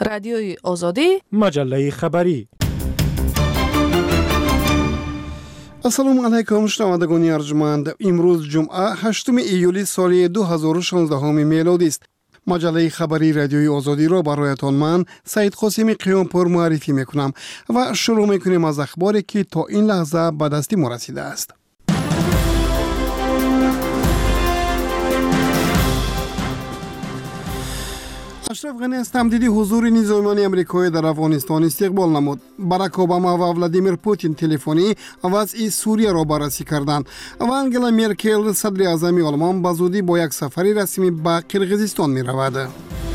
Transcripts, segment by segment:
رادیوی آزادی، مجله خبری. السلام علیکم شنوندگان ارجمند. امروز جمعه 8 ایولی سال 2016 میلادی است. مجله خبری رادیوی آزادی را برایتان من سید قاسمی قیامپور معرفی میکنم و شروع میکنیم از اخباری که تا این لحظه به دست ما رسیده است. اشرف غنی از تمدید حضور نظامیان امریکایی در افغانستان استقبال نمود. باراک اوباما و ولادیمیر پوتین تلفنی وضع سوریه را بررسی کردند و انگلا مرکل صدر اعظم آلمان به زودی با یک سفر رسمی به قرقیزستان می رود.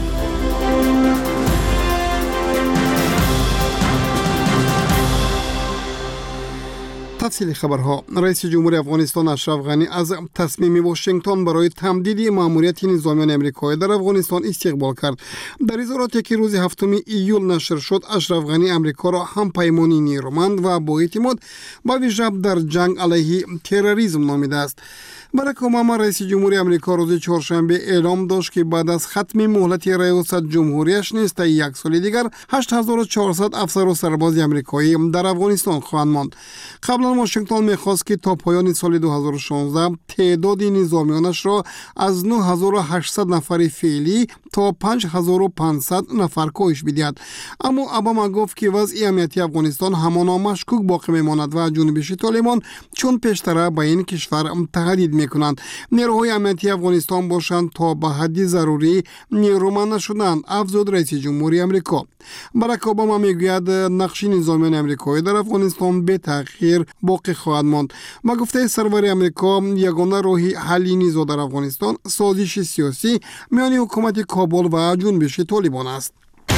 تفصیل خبرها. رئیس جمهور افغانستان اشرف غنی از تصمیم واشنگتن برای تمدید مأموریت نظامیان امریکایی در افغانستان استقبال کرد. در اظهاراتی که روز 7 ایول نشر شد، اشرف غنی امریکا را هم پیمانی نیرومند و با اعتماد به ویژه در جنگ علیه تروریسم نامیده است. باراک اوباما رئیس جمهور امریکا روز چهارشنبه اعلام داشت که بعد از ختم مهلت ریاست جمهوریش نیز تا یک سال دیگر 8400 افسر و سرباز امریکایی در افغانستان خواهند ماند. قبلا واشنگتن می‌خواست که تا پایان سال 2016 تعداد نظامیانش را از 9800 نفر فعلی تا 5500 نفر کاهش بدهد. اما اوباما گفت که وضع امنیتی افغانستان همان مشکوک باقی میماند و جنبش طالبان چون پیشتر به این کشور تهدید میکنند. نیروهای امنیتی افغانستان باشند تا به حد ضروری نیرومند نشدند، افزود رئیس جمهوری امریکا. باراک اوباما میگوید نقش نظامیان امریکایی در افغانستان به تغییر باقی خواهد ماند. با گفته سرور امریکا، یگانه راه حل نزاع در افغانستان سازش سیاسی میان حکومت کابل و جنبش طالبان است.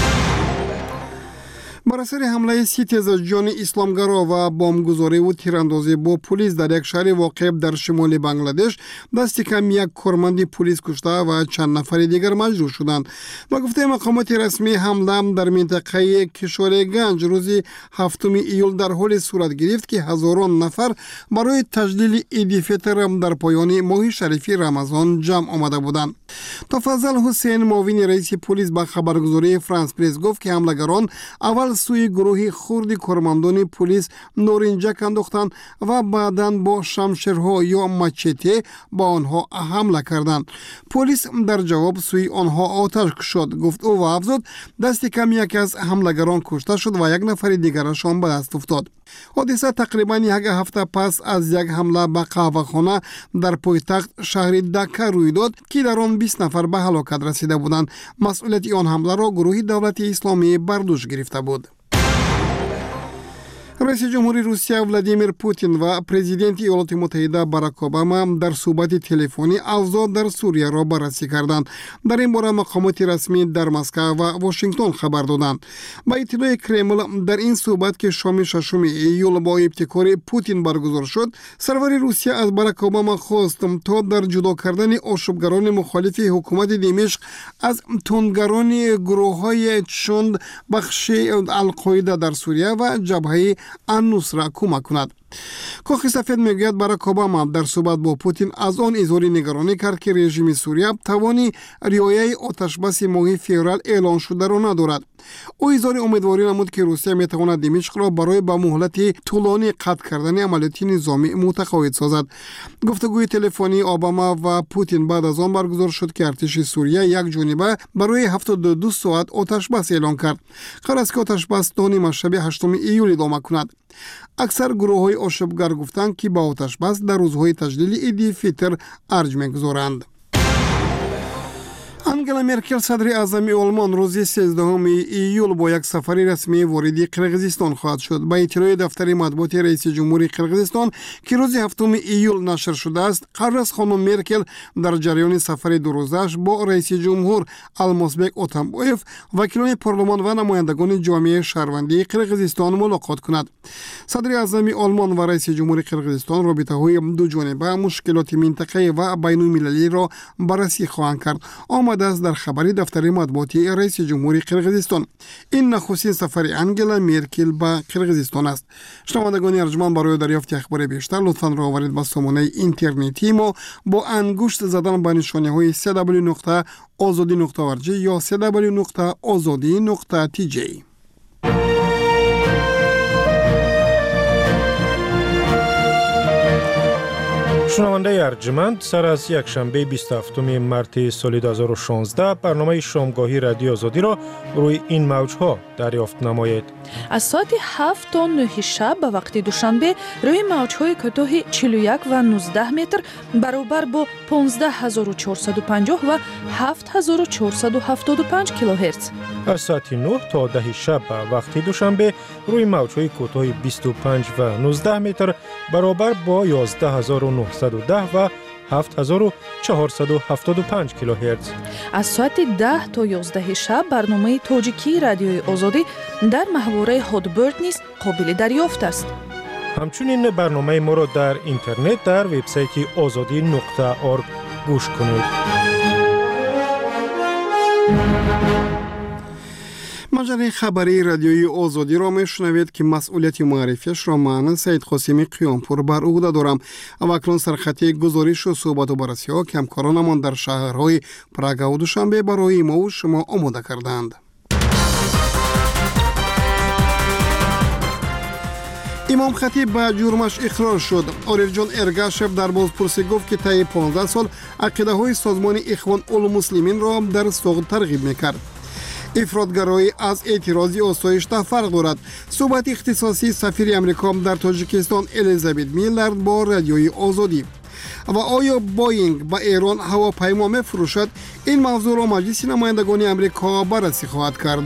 بر اثر حمله 30 تیزجان اسلامگرا و بمبگذاری و تیراندازی با پلیس در یک شهر واقع در شمال بنگلادش، دست کم یک کارمند پلیس کشته و چند نفر دیگر مجروح شدند. با گفته مقامات رسمی، حمله در منطقه کشورگنج روز 7 ایول در حال صورت گرفت که هزاران نفر برای تجلیل عید فطر در پایان ماه شریف رمضان جمع آمده بودند. تفضل حسین، معاون رئیس پلیس، به خبرگزاری فرانس پرس گفت که حملگران اول سوی گروه خرد کارمندان پلیس نارنجک انداختند و بعداً با شمشیرها یا مچته با آنها حمله کردند. پلیس در جواب سوی آنها آتش کشید، گفت او و افزود دست کم یک از حملگران کشته شد و یک نفر دیگرشان به دست افتاد. حادثه تقریباً یک هفته پس از یک حمله به قهوه‌خانه در پایتخت شهر دکه روی داد که در آن 20 نفر به هلاکت رسیده بودند. مسئولیت آن حمله را گروه دولت اسلامی بر دوش گرفته بود. رئیس جمهوری روسیه ولادیمیر پوتین و پرزیدنت ایالات متحده باراک اوباما در صحبت تلفنی اوضاع در سوریه را بررسی کردند. در این باره مقامات رسمی در مسکو و واشنگتن خبر دادند. با اطلاع کرمل، در این صحبت که شام 6 ایول با ابتکار پوتین برگزار شد، سرور روسیه از باراک اوباما خواست تا در جدا کردن آشوبگران مخالف حکومت دمشق از تندگران گروه‌های چند بخش القاعده در سوریه و جبهه النصره کمک کند. کاخ سفید میگوید باراک اوباما در صحبت با پوتین از آن اظهار نگرانی کرد که رژیم سوریه توانی رعایت آتشبس ماه فوریه اعلان شده را ندارد. او اظهار امیدواری نمود که روسیه میتواند دمشق را برای به مهلت طولانی قطع کردن عملیات نظامی متقاعد سازد. گفتگوی تلفنی اوباما و پوتین بعد از آن برگزار شد که ارتش سوریه یک جانبه برای 72 ساعت آتشبس اعلان کرد. قرار است که آتشبس تا نیم شب 8 ایول ادامه کند. اکثر گروه‌های آشوبگر گفتند که با آتشبس در روزهای تجلیل عید فطر ارج می‌گذارند. انگلا مرکل صدر اعظم آلمان روز 13 ایول با یک سفر رسمی وارد قرقیزستان خواهد شد. با اطلاع دفتر مطبوعات رئیس جمهور قرقیزستان که روز 7 ایول نشر شده است، قرار است خانم مرکل در جریان سفر دو روزش با رئیس جمهور المازبک اتامبایف، وکیلان پارلمان و نمایندگان جامعه شهروندی قرقیزستان ملاقات کند. صدر اعظم آلمان و رئیس جمهور قرقیزستان رابطه‌های دو جانبه، مشکلات منطقه‌ای و بین‌المللی را بررسی خواهند کرد. آمده омаده است در خبری دفتر مطبوعاتی رئیس جمهوری قرقیزستان. این نخستین سفر انگلا مرکل به قرقیزستان است. شنوندگان ارجمند، برای دریافت اخبار بیشتر لطفاً راهبرید به سامانه اینترنتی ما با انگشت زدن به نشانه‌های www.azadi.org یا www.azadi.tj. شنونده ارجمند، سر از یک شنبه 27 مارس سال 2016 برنامه شامگاهی رادیو آزادی را روی این موجها دریافت نمایید. از ساعت 7 تا 9 شب به وقت دوشنبه روی موجهای کوتاه 41 و 19 متر برابر با 15450 و 7475 کیلوهرتز. از ساعت 9 تا 10 شب به وقت دوشنبه روی موجهای کوتاه 25 و 19 متر برابر با 11910 و 7475 کیلوهرتز. از ساعت 10 تا 11 شب برنامه تاجیکی رادیوی آزادی در محوره هادبرد نیز قابل دریافت است. همچنین برنامه ما را در اینترنت در وبسایت azadi.org گوش کنید. مجله خبری رادیوی آزادی را میشنوید که مسئولیت معرفیش را من سید قاسمی قیامپور بر عهده دارم. و اکنون سرخطی گزارش و صحبت و بررسی ها که همکارانمان در شهرهای پراگ و دوشنبه برای ما و شما آماده کردند. امام خطیب به جرمش اقرار شد. عارف جان ارگاشف در بازپرسی گفت که طی 15 سال عقیده های سازمان اخوان المسلمین را در سوق ترغیب میکرد. افراطگرایی از اعتراضی آسایش فرق دارد. صحبت اختصاصی سفیر امریکا در تاجیکستان الیزابت میلر با رادیوی آزادی. و آیا بوئینگ به ایران هواپیما میفروشد؟ این موضوع را مجلس نمایندگان امریکا بررسی خواهد کرد.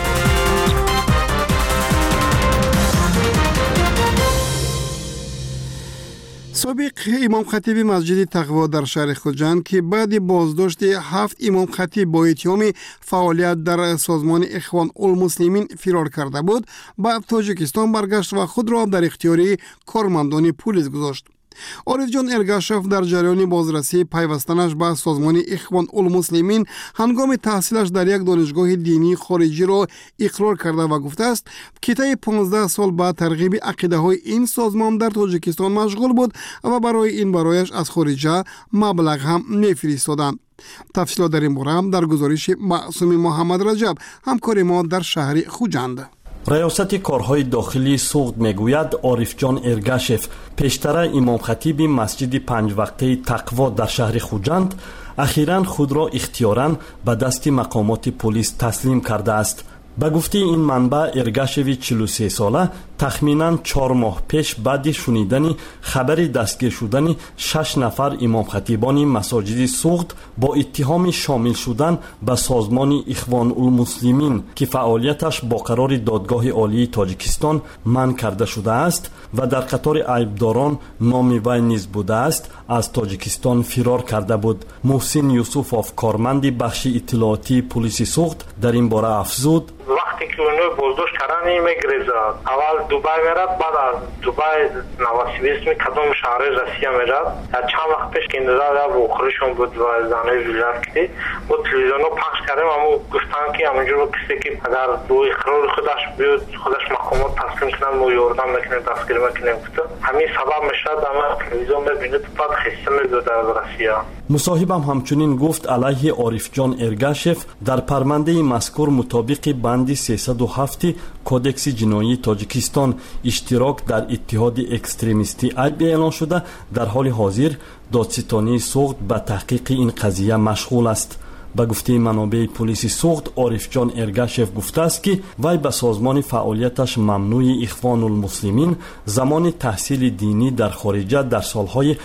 سابق امام خطیب مسجد تقوا در شهر خوجند که بعد بازداشت 7 امام خطیب با اتهام فعالیت در سازمان اخوان المسلمین فرار کرده بود، به تاجیکستان برگشت و خود را در اختیار کارمندان پلیس گذاشت. عارف جان ارگاشف در جریان بازرسی پیوستنش به سازمان اخوان المسلمین هنگام تحصیلش در یک دانشگاه دینی خارجی را اقرار کرده و گفته است که طی 15 سال به ترغیب عقیده های این سازمان در تاجیکستان مشغول بود و برایش از خارجه مبلغ هم می‌فرستادند. تفصیلات در این باره هم در گزارش معصوم محمد رجب، همکار ما در شهر خوجند. ریاست کارهای داخلی سوخت میگوید عارف جان ارگاشف پیشتر امام خطیب مسجد 5 وقته تقوا در شهر خوجند اخیراً خود را اختیاراً به دست مقامات پلیس تسلیم کرده است. به گفته این منبع ارگاشف 43 ساله تخمیناً 4 ماه پیش بعد شنیدن خبر دستگیر شدن 6 نفر امام خطیبان مساجد سوخت با اتهام شامل شدن به سازمان اخوان المسلمین که فعالیتش با قرار دادگاه عالی تاجیکستان منع کرده شده است و در قطار عیبداران نام وی نیز بوده است، از تاجیکستان فرار کرده بود. محسن یوسفوف کارمند بخش اطلاعاتی پلیس سوخت در این باره افزود: وقتی که اونو بازداشت کردن میگریزد، اول دبی میرد، بعد از دبی نواسیبیست کدام شهر روسیه میرد. چند وقت پیش که این داده و اخرشون بود و زنه ویلت کردی با تلویزیون رو پخش کردیم، اما گفتن که همینجور کسی که اگر دو اقرار خودش بیاد خودش مقامات تسلیم کنن و یاردن میکنه دستگیر میکنه گفته همین سبب میشد اما تلویزیون میبینید بعد خسته میداد از روسیه. مصاحبم همچنین گفت علیه عارف جان ارگاشف در پرونده مذکور مطابق بند 307 کودکس جنایی تاجیکستان اشتراک در اتحاد اکستریمیستی عیب اعلان شده. در حال حاضر دادستانی سوخت به تحقیق این قضیه مشغول است. به گفته منابع پلیس سوخت، عارف جان ارگاشف گفته است که وی به سازمان فعالیتش ممنوع اخوان المسلمین زمان تحصیل دینی در خارجه در سالهای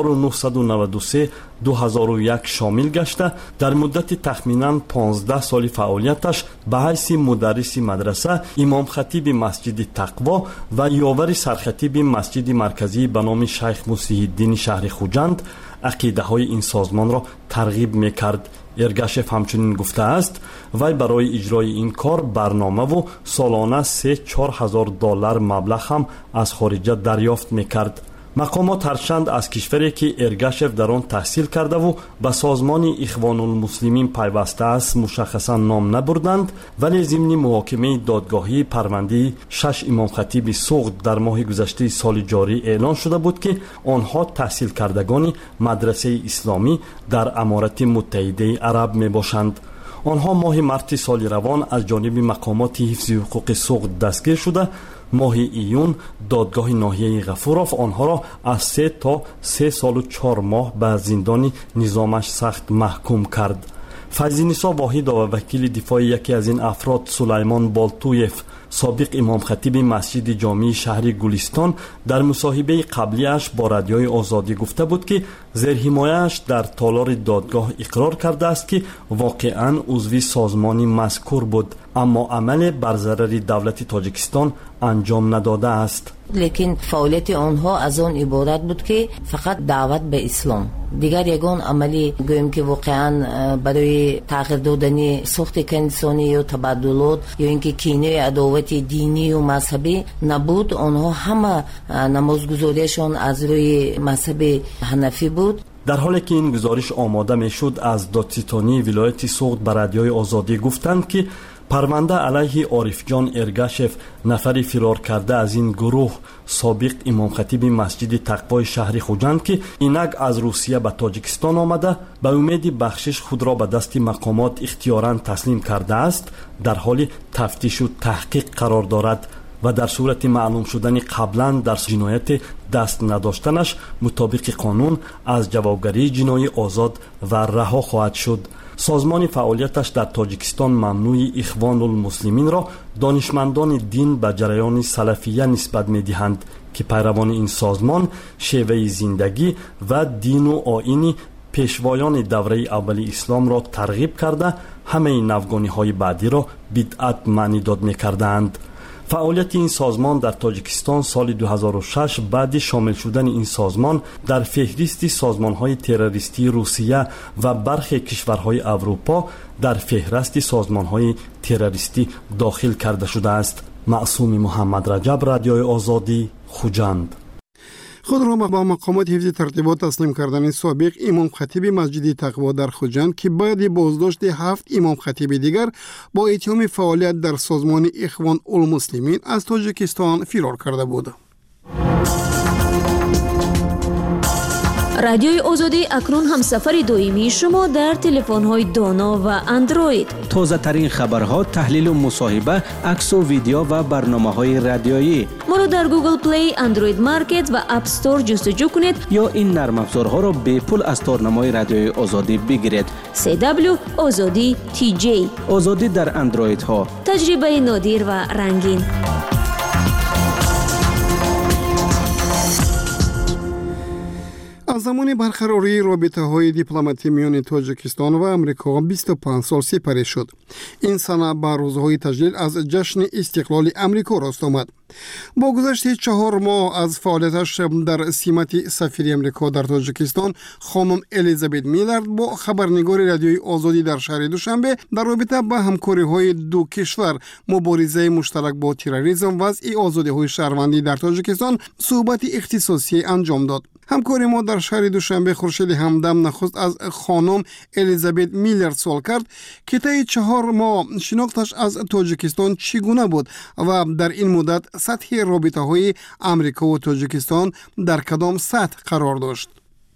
1993 2001 شامل گشته. در مدت تخمیناً 15 سال فعالیتش به حیث مدرس مدرسه، امام خطیب مسجد تقوا و یاور سرخطیب مسجد مرکزی به نام شیخ مسیح الدین شهر خوجند عقیده های این سازمان را ترغیب میکرد. ارگاشف همچنین گفته است وی برای اجرای این کار برنامه و سالانه 3-4 هزار دلار مبلغ هم از خارجه دریافت میکرد. مقامات هرچند از کشوری که ارگاشف در آن تحصیل کرده و به سازمان اخوان المسلمین پیوسته است مشخصا نام نبردند، ولی ضمن محاکمه دادگاهی پرونده 6 امام خطیب سوغد در ماه گذشته سال جاری اعلان شده بود که آنها تحصیل کردگان مدرسه اسلامی در امارات متحده عرب می باشند. آنها ماه مارس سال روان از جانب مقامات حفظ حقوق سوغد دستگیر شده. ماه ایون دادگاه ناحیه غفورов آنها را از 3 تا 3 سال و 4 ماه به زندان نظامش سخت محکوم کرد. فیض‌نسا واحد و وکیل دفاع یکی از این افراد سلیمان بالتویف، سابق امام خطیب مسجد جامع شهر گلستان، در مصاحبه قبلیش با رادیوی آزادی گفته بود که زیر حمایه‌اش در تالار دادگاه اقرار کرده است که واقعاً عضو سازمان مذکور بود، اما عمل بر ضرر دولت تاجیکستان انجام نداده است. لیکن فعالیت آنها از آن عبارت بود که فقط دعوت به اسلام، دیگر یگان عملی گویم که واقعا برای تغییر دادن ساخت انسانی یا تبادلات یا اینکه کینه عداوت دینی و مذهبی نبود. آنها همه نمازگزاریشان از روی مذهب حنفی بود. در حالی که این گزارش آماده میشد، از دادستانی ولایت سوغد به رادیوی آزادی گفتند که پرونده علیه عارف جان ارگاشف، نفری فرار کرده از این گروه، سابق امام خطیب مسجد تقوای شهر خوجند که اینک از روسیه به تاجیکستان آمده به امید بخشش خود را به دست مقامات اختیاراً تسلیم کرده است، در حال تفتیش و تحقیق قرار دارد و در صورت معلوم شدن قبلا در جنایت دست نداشتنش مطابق قانون از جوابگری جنایی آزاد و رها خواهد شد. سازمان فعالیتش در تاجیکستان ممنوع اخوان المسلمین را دانشمندان دین به جریان سلفیه نسبت می‌دهند که پیروان این سازمان شیوه زندگی و دین و آیین پیشوایان دوره اول اسلام را ترغیب کرده همه نوگانی‌های بعدی را بدعت معنی داد می‌کردند. فعالیت این سازمان در تاجیکستان سال 2006 بعد شامل شدن این سازمان در فهرست سازمان‌های تروریستی روسیه و برخی کشورهای اروپا در فهرست سازمان‌های تروریستی داخل کرده شده است. معصوم محمد رجب، رادیوی آزادی، خوجند. خود را با مقامات حفظ ترتیبات تسلیم کردن سابق امام خطیب مسجد تقوا در خوجند که بعد بازداشت 7 امام خطیب دیگر با اتهام فعالیت در سازمان اخوان المسلمین از تاجیکستان فرار کرده بود. رادیوی آزادی اکنون هم سفر دائمی شما در تلفن‌های دانا و اندروید. تازه ترین خبرها، تحلیل و مصاحبه، عکس و ویدیو و برنامه‌های رادیویی. ما را در گوگل پلی، اندروید مارکت و اپ استور جستجو کنید یا این نرم افزارها را به پول از تارنمای رادیوی آزادی بگیرید. CW آزادی TJ. آزادی در اندروید ها. تجربه نادر و رنگین. از زمان برقراری رابطه‌های دیپلماتی میان تاجیکستان و آمریکا 25 سال سپری شد. این سنه با روزهای تجلیل از جشن استقلال آمریکا راست آمد. با گذشت 4 ماه از فعالیتش در سمت سفیر آمریکا در تاجیکستان، خانم الیزابت میلارد با خبرنگار رادیوی آزادی در شهر دوشنبه در رابطه با همکاری‌های دو کشور، مبارزه مشترک با تروریسم و وضع آزادی‌های شهروندی در تاجیکستان صحبت اختصاصی انجام داد. همکاری ما در شهر دوشنبه خورشید همدم نخست از خانم الیزابت میلارد سوال کرد که طی 4 ماه شناختش از تاجیکستان چگونه بود و در این مدت سطح رابطه‌های آمریکا و تاجیکستان در کدام سطح قرار داشت.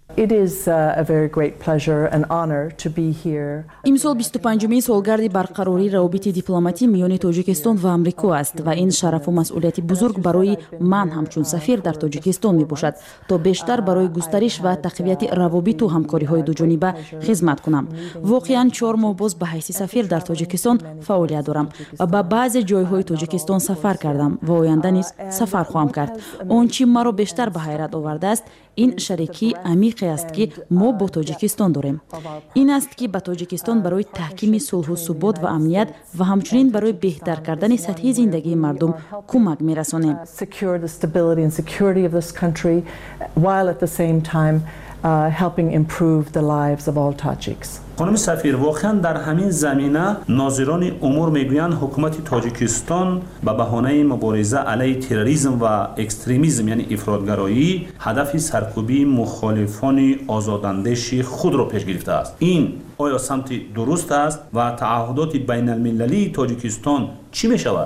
امسال 25مین سالگرد برقراری روابط دیپلماتی میان تاجیکستان و آمریکا است و این شرف و مسئولیت بزرگ برای من همچون سفیر در تاجیکستان می باشد تا بیشتر برای گسترش و تقویت روابط و همکاری‌های دوجانبه خدمت کنم. واقعاً 4 ماه باز به حیث سفیر در تاجیکستان فعالیت دارم و به بعضی جایهای تاجیکستان سفر کردم و آینده نیز سفر خواهم کرد. آنچه مرا بیشتر به حیرت آورده است این شریکی عمیقی است که ما با تاجیکستان داریم. این است که به تاجیکستان برای تحکیم صلح و ثبات و امنیت و همچنین برای بهتر کردن سطح زندگی مردم کمک می‌رسانیم. while at the same time helping improve the lives of all Tajiks. خانم سفیر، واقعا در همین زمینه ناظران امور میگویند حکومت تاجیکستان به بهانه مبارزه علیه تروریسم و اکستریمیسم یعنی افراطگرایی هدف سرکوبی مخالفان آزاداندیش خود را پیش گرفته است. این آیا سمت درست است و تعهدات بین المللی تاجیکستان چی می شود؟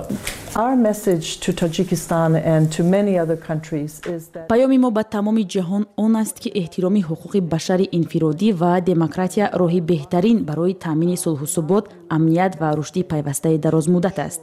پیام ما به تمام جهان آن است که احترام حقوق بشر انفرادی و دموکراسی راهی بهترین برای تامین صلح و ثبات، امنیت و رشد پیوسته دراز مدت است.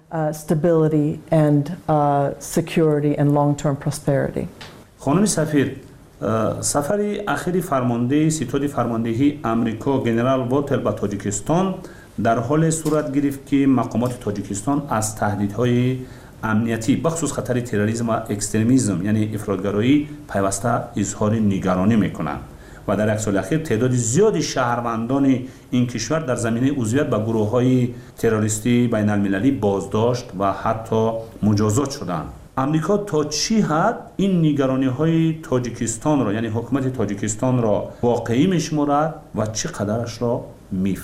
خانم سفیر، سفر اخیر فرمانده ستاد فرماندهی امریکا جنرال والتر به تاجیکستان در حال صورت گرفت که مقامات تاجیکستان از تهدیدهای امنیتی بخصوص خطر تروریسم و اکستریمیسم یعنی افراطگرایی پیوسته اظهار نگرانی میکنند و در یک سال اخیر تعداد زیادی شهروندان این کشور در زمینه عضویت به گروه‌های تروریستی بین المللی بازداشت و حتی مجازات شدند. امریکا تا چی حد این نگرانی‌های تاجیکستان را یعنی حکومت تاجیکستان را واقعی می‌شمارد و چقدرش را میف؟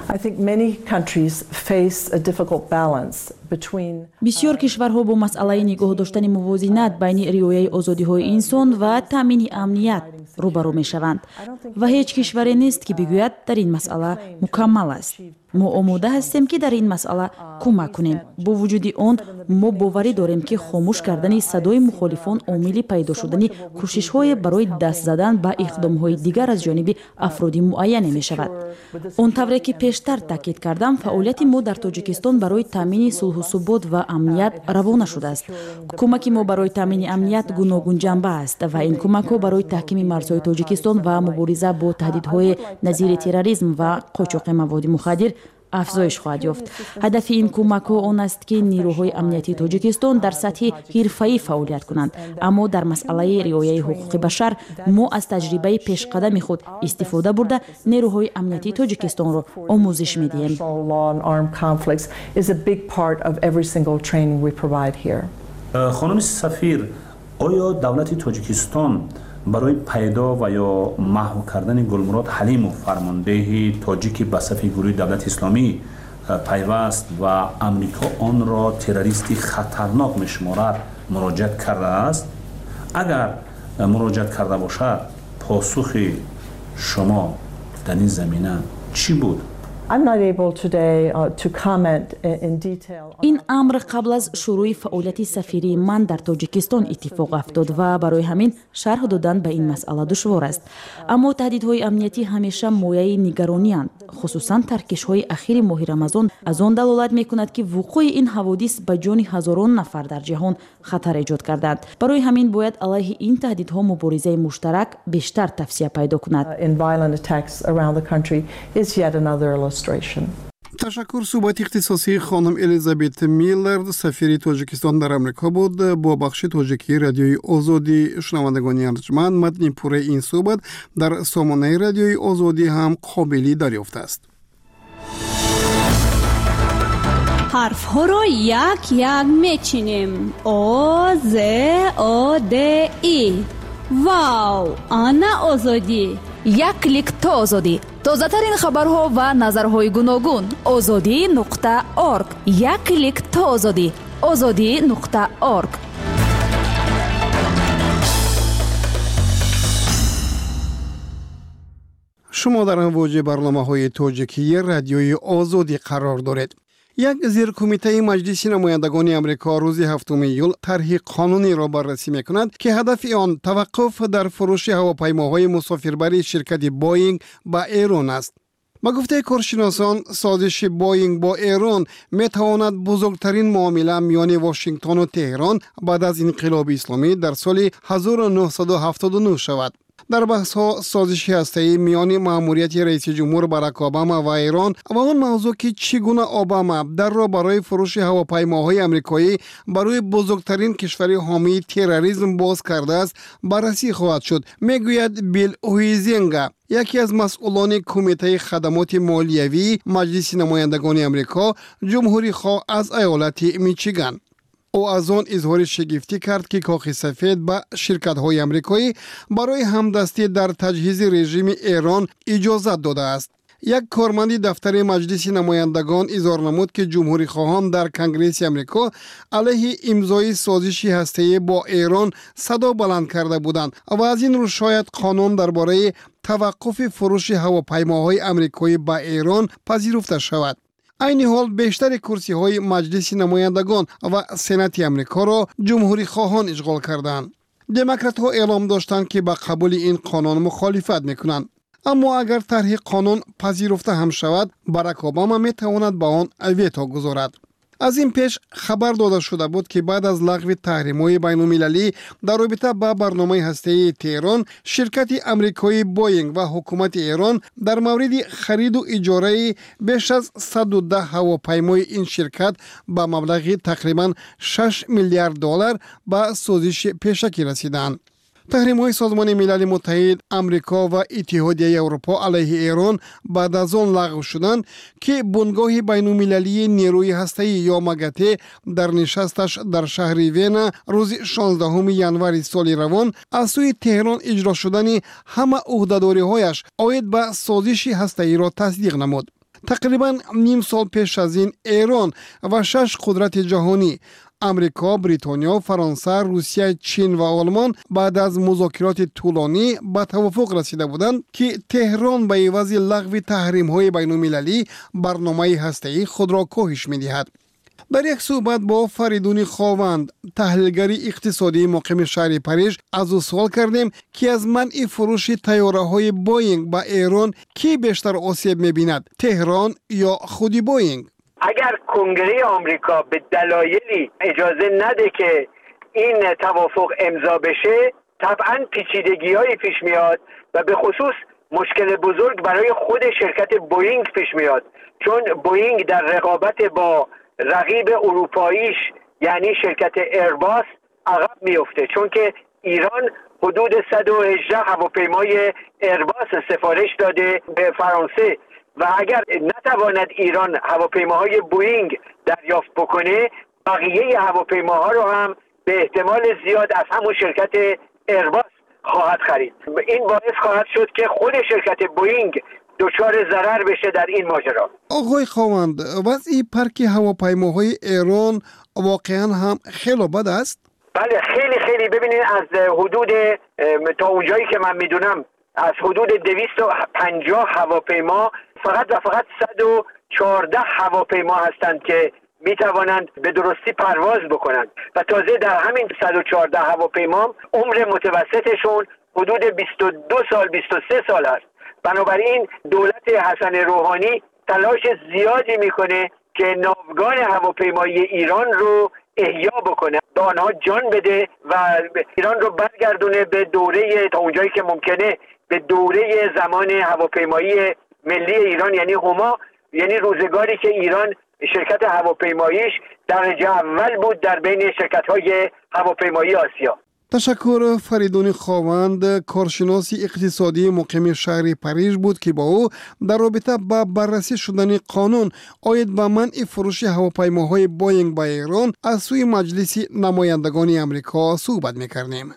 بسیار کشورها با مسئله نگاه داشتن موازنت بین رعایت آزادی‌های انسان و تامین امنیت روبرو می‌شوند و هیچ کشوری نیست که بگوید در این مسئله مکمل است. ما آماده هستیم که در این مسئله کمک کنیم. با وجود آن ما باوری داریم که خاموش کردن صدای مخالفان عامل پیدا شدن کوشش‌های برای دست زدن به اقدام‌های دیگر از جانب افراد معین می‌شود. آنطوری که پیشتر تاکید کردم، فعالیت ما در تاجیکستان برای تامین صلح و ثبات و امنیت روانه شده است. کمک ما برای تامین امنیت گوناگون جنبه است و این کمک‌ها برای تحکیم مرزهای تاجیکستان و مبارزه با تهدیدهای نظیر تروریسم و قاچاق مواد مخدر افزایش خواهد یافت. هدف این کمک‌ها آن است که نیروهای امنیتی تاجیکستان در سطح حرفه‌ای فعالیت کنند، اما در مسئله رعایت حقوق بشر ما از تجربه پیشقدم خود استفاده برده نیروهای امنیتی تاجیکستان را آموزش می‌دهیم. خانم سفیر، آیا دولت تاجیکستان برای پیدا و یا محو کردن گلمراد حلیموف فرمانده تاجیک به صف گروه دولت اسلامی پیوست و امریکا آن را تروریستی خطرناک می‌شمارد مراجعت کرده است؟ اگر مراجعت کرده باشد پاسخ شما در این زمینه چی بود؟ این امر قبل از شروع فعالیت سفیری من در تاجیکستان اتفاق افتاد و برای همین شرح دادن به این مسئله دشوار است. اما تهدیدهای امنیتی همیشه مایه نگرانی اند، خصوصا ترکش‌های اخیر ماه رمضان از آن دلالت می‌کند که وقوع این حوادث به جان هزاران نفر در جهان خطر ایجاد کردند. برای همین باید علیه این تهدیدها مبارزه مشترک بیشتر توسعه پیدا کند. تشکر. صحبت اختصاصی خانم الیزابت میلر سفیر تاجیکستان در آمریکا بود با بخش تاجیکی رادیوی آزادی. شنوندگان ارجمند، متن پوره این صحبت در سامانه رادیوی آزادی هم قابل دریافت است. حرف ها را یک یک میچینیم. آ ز آ د ای. واو، آنا آزادی. یک کلیک تا آزادی. تازه ترین خبرها و نظرهای گوناگون. azadi.org. یک کلیک تا آزادی. azadi.org. شما در امواج برنامه‌های تاجیکی رادیوی آزادی قرار دارید. یک زیرکمیته مجلس نمایندگان آمریکا روز 7 ایول طرح قانونی را بررسی می‌کند که هدف آن توقف در فروش هواپیماهای مسافربری شرکت بوئینگ با ایران است. با گفته کارشناسان، سازش بوئینگ با ایران می‌تواند بزرگترین معامله میان واشنگتن و تهران بعد از انقلاب اسلامی در سال 1979 شود. در بحث‌ها سازش هسته‌ای میان مأموریت رئیس جمهور باراک اوباما و ایران و آن موضوع که چگونه اوباما در را برای فروش هواپیماهای آمریکایی برای بزرگترین کشور حامی تروریسم باز کرده است بررسی خواهد شد، میگوید بیل اویزینگا، یکی از مسئولان کمیته خدمات مالیوی مجلس نمایندگان آمریکا، جمهوری خواه از ایالت میچیگان. او از آن اظهار شگفتی کرد که کاخ سفید به شرکت‌های آمریکایی برای همدستی در تجهیز رژیم ایران اجازه داده است. یک کارمند دفتر مجلس نمایندگان اظهار نمود که جمهوری خواهان در کنگره امریکا علیه امضای سازش هسته‌ای با ایران صدا بلند کرده بودند و از این رو شاید قانون درباره توقف فروش هواپیماهای آمریکایی به ایران پذیرفته شود. عین حال بیشتر کرسی های مجلس نمایندگان و سنات امریکا را جمهوری خواهان اشغال کردند. دموکرات ها اعلام داشتند که با قبول این قانون مخالفت میکنند. اما اگر طرح قانون پذیرفته هم شود، باراک اوباما می تواند با آن ویتو گذارد. از این پیش خبر داده شده بود که بعد از لغو تحریم‌های بین‌المللی در رابطه با برنامه هسته‌ای تهران، شرکت آمریکایی بوینگ و حکومت ایران در مورد خرید و اجاره بیش از 110 هواپیمای این شرکت با مبلغ تقریباً 6 میلیارد دلار به سازش پیشکی رسیدند. تحریم‌های سازمان ملل متحد، آمریکا و اتحادیه اروپا علیه ایران بعد از آن لغو شدند که بنگاه بین‌المللی نیروی هسته‌ای یا ماگاته در نشستش در شهر وینا روز 16 ژانویه سال روان از سوی تهران اجرا شدن همه عهده‌داری‌هایش عاید به سازش هسته‌ای را تصدیق نمود. تقریباً نیم سال پیش از این ایران و 6 قدرت جهانی امریکا، بریتانیا، فرانسه، روسیه، چین و آلمان بعد از مذاکرات طولانی به توافق رسیده بودند که تهران به عوض لغو تحریم‌های بین‌المللی برنامه هسته‌ای خود را کاهش می‌دهد. در یک صحبت با فریدون خاوند، تحلیلگر اقتصادی مقیم شهر پاریس، از او سوال کردیم که از منع فروش طیاره‌های بوینگ به ایران کی بیشتر آسیب می‌بیند، تهران یا خود بوینگ؟ اگر کنگره آمریکا به دلایلی اجازه نده که این توافق امضا بشه، طبعا پیچیدگی‌های پیش میاد و به خصوص مشکل بزرگ برای خود شرکت بوینگ پیش میاد، چون بوینگ در رقابت با رقیب اروپاییش یعنی شرکت ایرباس عقب میفته، چون که ایران حدود 118 هواپیمای ایرباس سفارش داده به فرانسه و اگر نتواند ایران هواپیماهای بوینگ دریافت بکنه، بقیه هواپیماها رو هم به احتمال زیاد از همون شرکت ایرباس خواهد خرید. این باعث خواهد شد که خود شرکت بوینگ دچار ضرر بشه در این ماجرا. آقای خواوند، وضع پارک هواپیماهای ایران واقعا هم خیلی بد است؟ بله، خیلی ببینید، از حدود تا اونجایی که من میدونم از حدود 250 هواپیما فقط 114 هواپیما هستند که می توانند به درستی پرواز بکنند و تازه در همین 114 هواپیما عمر متوسطشون حدود 22 سال 23 سال است. بنابراین دولت حسن روحانی تلاش زیادی میکنه که ناوگان هواپیمایی ایران رو احیا بکنه، به آنها جان بده و ایران رو برگردونه به دوره، تا اونجایی که ممکنه، به دوره زمان هواپیمایی ملی ایران یعنی هما، یعنی روزگاری که ایران شرکت هواپیماییش درجه اول بود در بین شرکت‌های هواپیمایی آسیا. تشکر. فریدون خاوند، کارشناس اقتصادی مقیم شهر پاریس بود که با او در رابطه با بررسی شدن قانون عاید به منع فروش هواپیماهای بوینگ به ایران از سوی مجلس نمایندگان آمریکا صحبت می‌کردیم.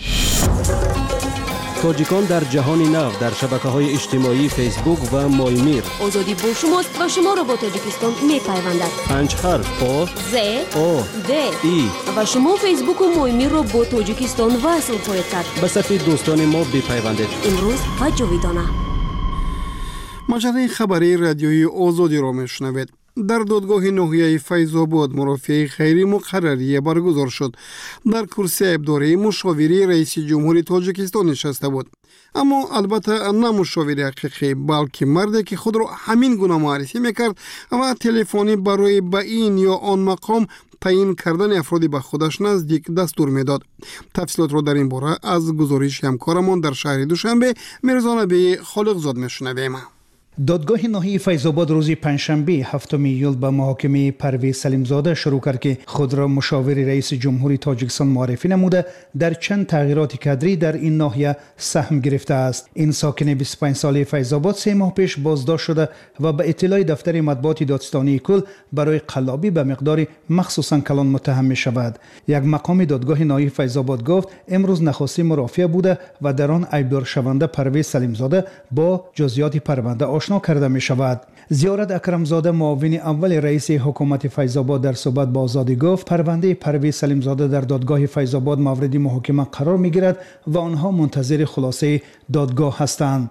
تاجیکان در جهان نو در شبکه‌های اجتماعی فیسبوک و مایمیر. آزادی با شماست و شما را با تاجیکستان می‌پیوندد. 5 حرف آ ز او د ای و شما فیسبوک و مایمیر را با تاجیکستان وصل خواهید کرد. به صف دوستان ما بپیوندید. امروز و جاویدانه. مجله خبری رادیویی آزادی را میشنوید. در دادگاه ناحیه فیض‌آباد مرافعه خیری مقرری برگزار شد. در کرسی عیبداری مشاوری رئیس جمهور تاجیکستان نشسته بود. اما البته نه مشاوری حقیقی، بلکه مردی که خود را همین گونه معرفی میکرد و تلفنی برای به این یا آن مقام تعیین کردن افرادی به خودش نزدیک دستور میداد. تفصیلات را در این باره از گزارش همکارمان در شهر دوشنبه میرزا نبی خالقزاد میشنویم. دادگاه ناحیه فیض‌آباد روز پنجشنبه 7 ایول به محاکمه پرویز سلیمزاده شروع کرد که خود را مشاور رئیس جمهور تاجیکستان معرفی نموده در چند تغییرات کادری در این ناحیه سهم گرفته است. این ساکن 25 ساله فیض‌آباد 3 ماه پیش بازداشت شده و به اطلاع دفتر مطبوعات دادستانی کل برای قلابی به مقدار مخصوصا کلان متهم می شود. یک مقام دادگاه ناحیه فیض‌آباد گفت امروز نخست مرافعه بوده و در آن عیبدار شونده پرویز سلیمزاده با جزئیات پرونده آشنا کرده می شود. زیارت اکرمزاده معاون اول رئیس حکومت فیض‌آباد در صحبت با آزادی گفت پرونده پرویز سلیمزاده در دادگاه فیض‌آباد مورد محاکمه قرار می گیرد و آنها منتظر خلاصه دادگاه هستند.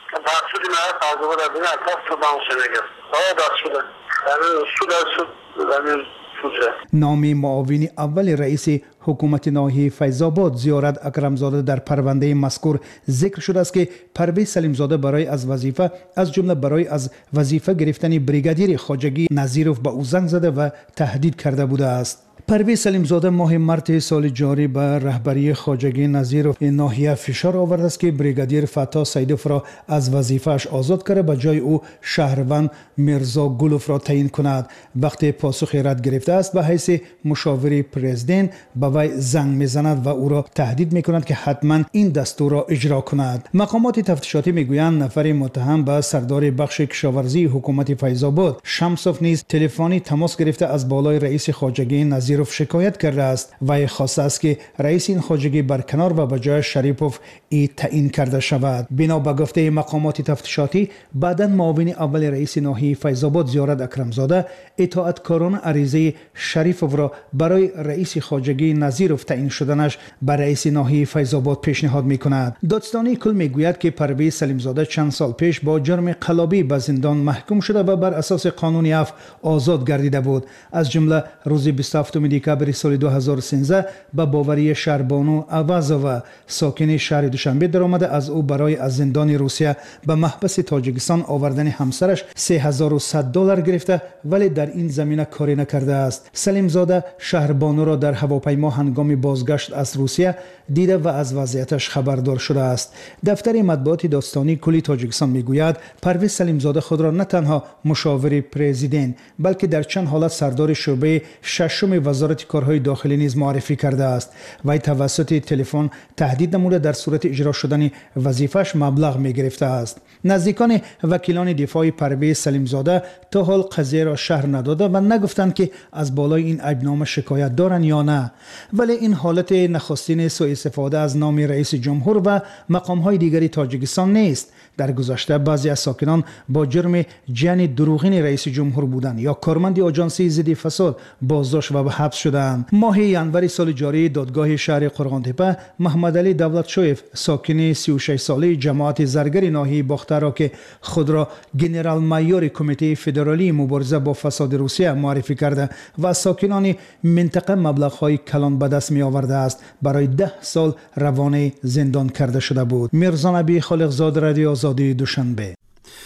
نام معاون اول رئیس حکومت ناحیه فیض‌آباد زیارت اکرمزاده در پرونده مذکور ذکر شده است که پرویز سلیمزاده برای از وظیفه از جمله برای از وظیفه گرفتن بریگادیر خواجگی نظیروف به او زنگ زده و تهدید کرده بوده است. پرویز سلیمزاده ماه مارس سال جاری به رهبری خواجگی نظیروف ناحیه فشار آورده است که بریگادیر فتا سیدوف را از وظیفه‌اش آزاد کرده به جای او شهروند میرزا گلوف را تعیین کند. وقتی پاسخ رد گرفته است به حیث مشاور پرزیدنت به وی زنگ میزند و او را تهدید میکند که حتما این دستور را اجرا کند. مقامات تفتیشاتی میگویند نفر متهم به سردار بخش کشاورزی حکومت فیض‌آباد شمسوف نیز تلفنی تماس گرفته از بالای رئیس خواجگی نظیروف شکایت کرده است و خواسته است که رئیس این خواجگی برکنار و به جای شریپوف تعیین کرده شود. بنا به گفته مقامات تفتیشاتی بعداً معاون اول رئیس ناحیه فیض‌آباد زیارت اکرمزاده اطاعتکارانه عریضه شریپوف را برای رئیس خواجگی نظیروف تعیین شدنش به رئیس ناحیه فیض‌آباد پیشنهاد می‌کند. دادستانی کل میگوید که پرویز سلیمزاده چند سال پیش با جرم قلابی به زندان محکوم شده و بر اساس قانون عفو آزاد گردیده بود. از جمله روز 27 دکبر سال 2013 به باوری شهربانو اوازووا ساکن شهر دوشنبه درآمده از او برای از زندان روسیه به محبس تاجیکستان آوردن همسرش $3100 گرفته ولی در این زمینه کاری نکرده است. سلیمزاده شهربانو را در هواپیما هنگام بازگشت از روسیه دیده و از وضعیتش خبردار شده است. دفتر مطبوعات دادستانی کلی تاجیکستان میگوید پرویز سلیمزاده خود را نه تنها مشاور پرزیدنت بلکه در چند حالت سردار شعبه ششم وزارت کارهای داخلی نیز معرفی کرده است. وی توسط تلفن تهدید نموده در صورت اجرا شدن وظیفه‌اش مبلغ می‌گرفته است. نزدیکان وکیلان دفاع پرویز سلیمزاده تا حال قضیه را شرح نداده و نگفتند که از بالای این عیبنامه شکایت دارند یا نه. ولی این حالت نخستین سوء استفاده از نام رئیس جمهور و مقام‌های دیگری تاجیکستان نیست. در گذشته بعضی از ساکنان با جرم جعل دروغین رئیس جمهور بودند یا کارمند آژانسی ضد فساد بازداشت و به حبس شدند. ماه ینور سال جاری دادگاه شهر قرغانتپه محمد علی دولتشویف ساکن 36 ساله جماعت زرگر ناحیه باختر را که خود را گنرال مایور کمیته فدرالی مبارزه با فساد روسیه معرفی کرده و ساکنان منطقه مبلغ‌های کلان به دست می آورده است برای 10 سال روانه زندان کرده شده بود. میرزا نبی خالقزاد رادیو آزادی دوشنبه.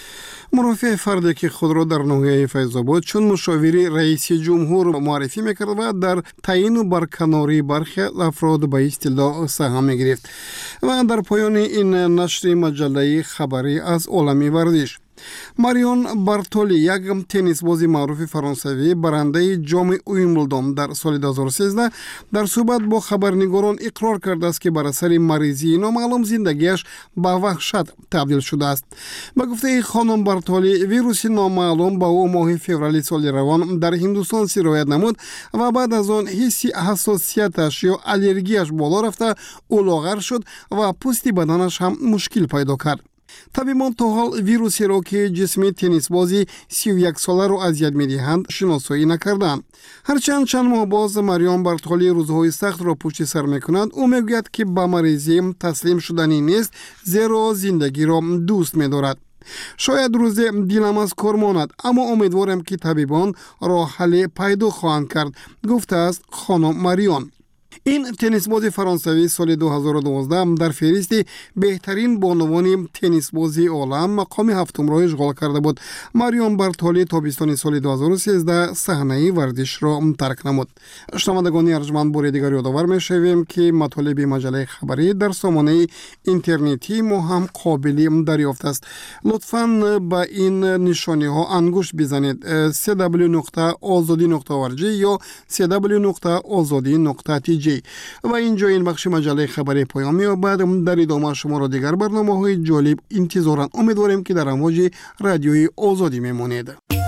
مرافع فردی که خود را در ناحیه فیض‌آباد چون مشاور رئیس جمهور معرفی میکرد و در تعیین و برکناری برخی افراد به اصطلاح سهم میگرفت و در پایان این نشر مجله خبری از عالم ورزش ماریون بارتولی یک تنیس بازی معروف فرانسوی برنده جام ویمبلدون در سال 2013 در صحبت با خبرنگاران اقرار کرده است که بر اثر مریضی نامعلوم زندگیش به وحشت تبدیل شده است. به گفته خانم بارتولی ویروس نامعلوم با او ماه فوریه سال روان در هندوستان سرایت نمود و بعد از آن حس حساسیتش یا الرژیش بالا رفته او لاغر شد و پوست بدنش هم مشکل پیدا کرد. طبیبان تا حال ویروسی را که جسم تنیس بازی 31 ساله را اذیت می‌دهند شناسایی نکردند. هرچند چند ماه باز ماریون بارتولی روزهای سخت را پشت سر می‌کند، او می‌گوید که به مریضی تسلیم شدنی نیست زیرا زندگی را دوست می‌دارد. شاید روز دلم از کار ماند اما امیدوارم که طبیبان راه حل پیدا خواهند کرد، گفته است خانم ماریون. این تنیس باز فرانسوی سال 2012 در فهرست بهترین بانوان تنیس بازی عالم مقام هفتم را اشغال کرده بود. ماریون بارتولی تابستان سال 2013 صحنه ورزش را ترک نمود. شنوندگان ارجمند بار دیگر یادآور می‌شویم که مطالب مجله خبری در سامانه اینترنتی ما هم قابل دریافت است. لطفاً به این نشانه ها انگشت بزنید: www.azadi.org یا www.azadi.tj. و اینجا این بخش مجله خبری پایان می‌یابد. در ادامه شما را دیگر برنامه‌های جالب انتظارم. امیدواریم که در امواج رادیوی آزادی میمانید.